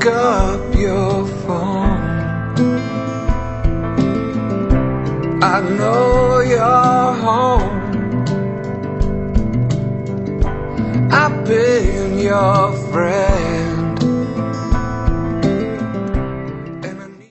up your phone. I know you're home. I've been your friend.